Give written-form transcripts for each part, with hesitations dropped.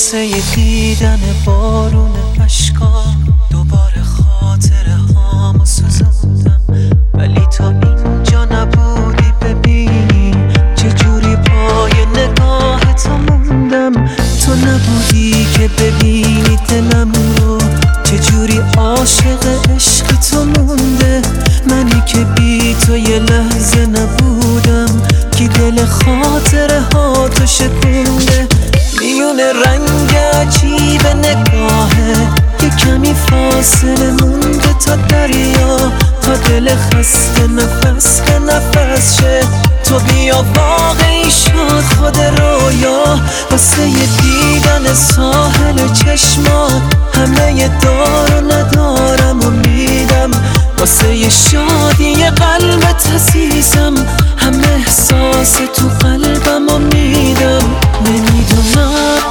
واسه دیدن بارون اشکا دوباره خاطره هامو سوزوندم، ولی تا اینجا نبودی ببینی چجوری پای نگاه تو موندم. تو نبودی که ببینی دلم رو چجوری عاشق عشق تو مونده. منی که بی تو یه لحظه نبودم که دل خاطره ها تو شکونده. میون رنگ عجیب نگاهه یه کمی فاصله مونده تا دریا، تا دل خسته نفس به نفس شه. تو بیا واقعی شد خود رویا، واسه دیدن ساحل چشمات همه دار و ندارم و میدم. واسه شادی قلبت عزیزم همه احساس تو قلبم و میدم. نمیدونم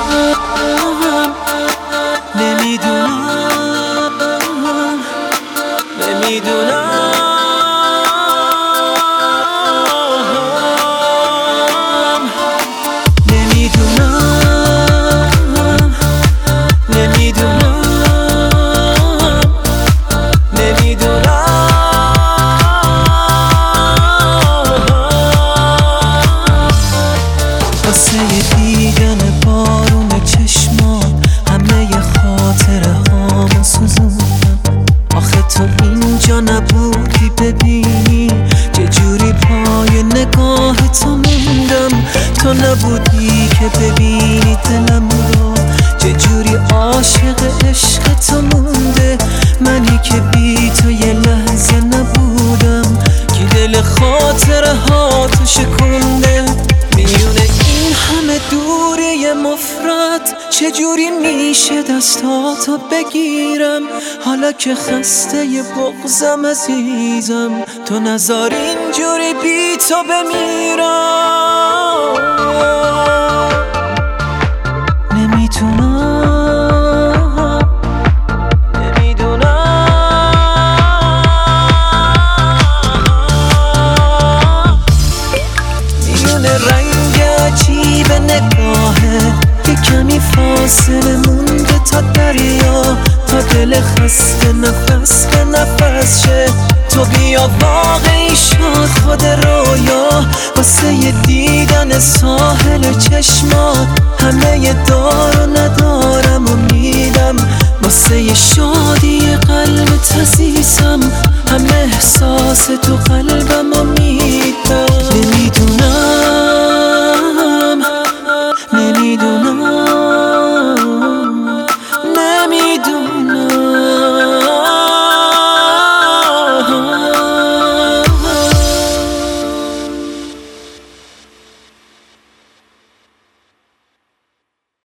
واسه دیدن بارون چشمات همه خاطره هامو سوزوندم. آخه تو اینجا نبودی ببینی چجوری پای نگاه تو موندم. تو نبودی که ببینی دلم رو چجوری عاشق عشق تو مونده. منی که بی تو یه لحظه نبودم که دل خاطره ها تو شکونده. میونه این همه دوری مفرد چجوری میشه دستاتو بگیرم، حالا که خسته ی بغضم عزیزم تو نذار اینجوری بی تو بمیرم. رنگ عجیب نگاهه یه کمی فاصله مونده تا دریا، تا دل خسته نفس به نفس شه. تو بیا واقعی شد خود رویا، واسه دیدن ساحل چشمات همه دار و ندارم و میدم. واسه شادی قلبت عزیزم همه احساس